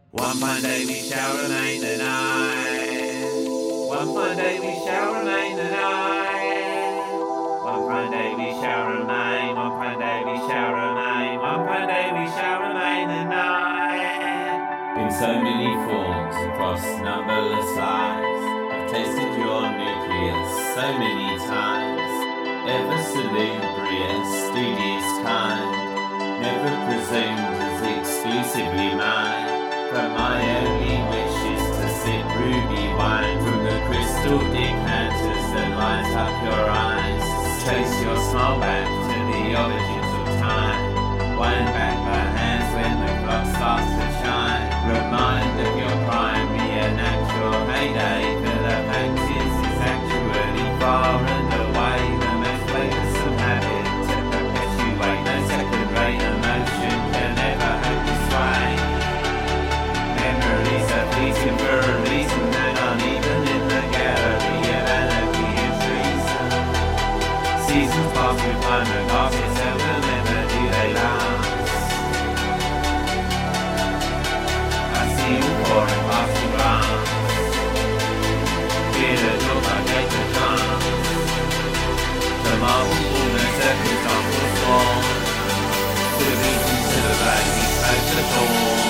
One fine day we shall remain the night. One fine day we shall remain the night. One fine day we shall remain. One fine day we shall remain. One fine day we shall remain the night. In so many forms across numberless lives, I've tasted your nucleus so many times. Ever salubrious, studious kind, never presumed as exclusively mine. But my only wish is to sip ruby wine from the crystal decanters that light up your eyes. Trace your smile back to the origins of time. Wind back my hands when the clock starts to shine. Remind of your prime, reenact your heyday. For the fact is actually far and away the most flavoursome habit to perpetuate. No second-rate emotion can ever hope to sway. Memories are fleeting for a reason and aren't even in the gallery of anarchy and treason. Seasons pass with time and glasses seldom ever do they last. I see you pouring past the glass. Feel the door I take the chance. The marble ball no circumstance was born. To reach into the black he spoke the dawn.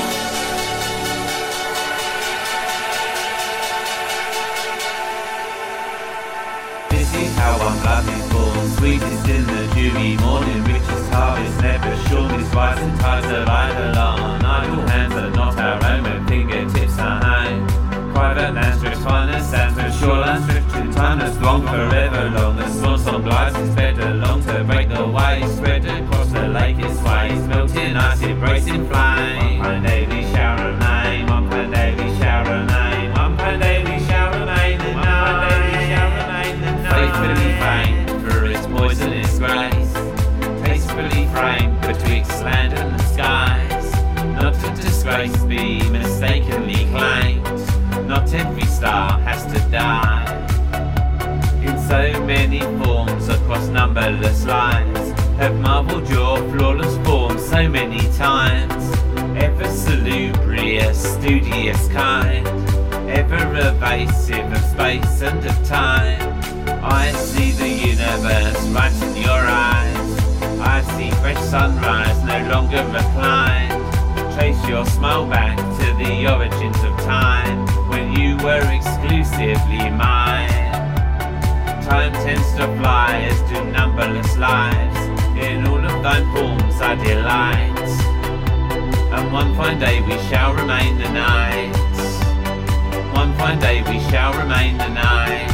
How one blood is born, sweetest in the dewy morning, richest harvest, never shortest, wise and tides of idle on. Idle hands are not our own, when fingertips are home. Private lands drift, finest sands, but shorelines drifting, timeless, long, forever long. The swan song glides and sped along to break the waves, spread across the lake its waves, melting ice, embracing flame. One fine day we shall remain, one fine day we shall remain, one fine day we shall remain, and one fine day we shall remain the night. Faithfully framed for its poisonous grace, tastefully framed betwixt land and the skies. Not to disgrace be mistakenly claimed, not every star has to die. In so many forms across numberless lives, have marvelled your flawless form so many times. Ever salubrious, studious kind, ever evasive of space and of time. I see the universe right in your eyes. I see fresh sunrise, no longer reclined. Trace your smile back to the origins of time, when you were exclusively mine. Time tends to fly as do numberless lives. In all of thy forms I delight. And one fine day we shall remain the night. One fine day we shall remain the night.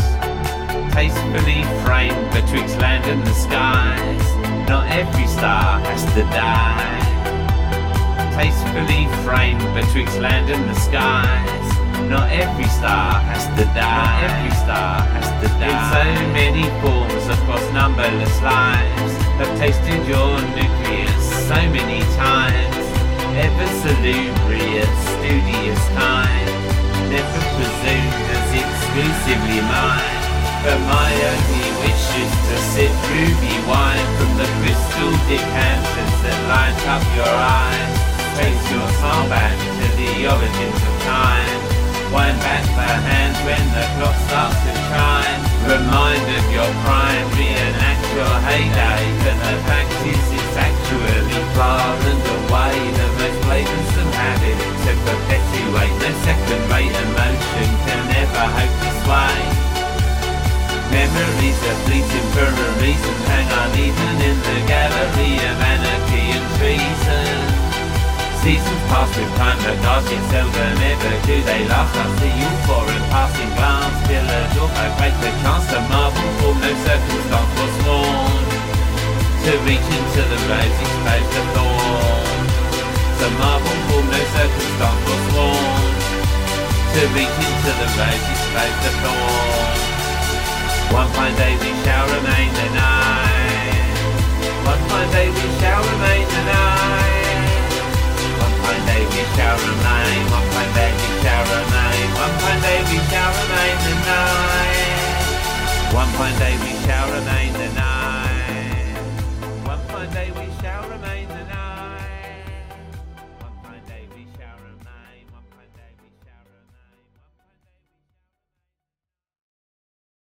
Tastefully framed betwixt land and the skies, not every star has to die. Tastefully framed betwixt land and the skies, not every star has to die. Not every star has to die. In so many forms across numberless lives, have tasted your nucleus so many times. Ever salubrious, studious kind, never presumed as exclusively mine. But my only wish is to sip ruby wine from the crystal decanters that light up your eyes. Trace your smile back to the origins of time. Wind back the hands when the clock starts to chime. Remind of your prime, reenact your heyday. For the fact is it's actually far and away the most flavoursome habit to perpetuate. No second-rate emotion can ever hope to sway. Memories are fleeting for a reason, hang on even in the gallery of anarchy and treason. Seasons pass with time, but gosh, yet seldom ever do they last. I see you for a passing glance, till a door I break the chance to marvel for no circumstance was sworn. To reach into the rosy space of thorn. To marvel for no circumstance was sworn. To reach into the rosy space of thorn. One fine day we shall remain the night. One fine day we shall remain the night. One fine day we shall remain. One fine day we shall remain. One fine day we shall remain the night. One fine day we shall remain